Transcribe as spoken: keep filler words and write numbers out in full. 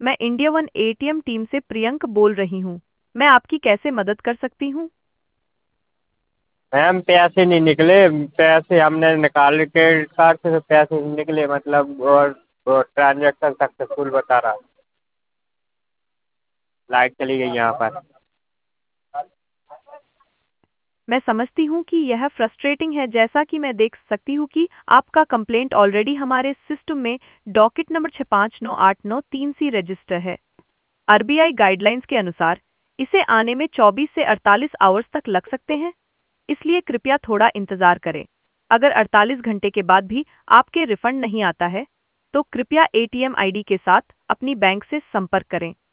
मैं India one ATM team से प्रियंक बोल रही हूँ। मैं आपकी कैसे मदद कर सकती हूँ? मैम पैसे नहीं निकले। पैसे हमने निकाले क्रेडिट कार्ड से, तो पैसे नहीं निकले मतलब, और वो ट्रांजेक्शन सक्सेसफुल बता रहा। लाइट चली गई यहाँ पर। मैं समझती हूँ कि यह फ्रस्ट्रेटिंग है। जैसा कि मैं देख सकती हूँ कि आपका कंप्लेंट ऑलरेडी हमारे सिस्टम में डॉकेट नंबर छः पाँच नौ आठ नौ तीन सी रजिस्टर है। आरबीआई गाइडलाइंस के अनुसार इसे आने में चौबीस से अड़तालीस आवर्स तक लग सकते हैं, इसलिए कृपया थोड़ा इंतजार करें। अगर अड़तालीस घंटे के बाद भी आपके रिफंड नहीं आता है, तो कृपया एटीएम आईडी के साथ अपनी बैंक से संपर्क करें।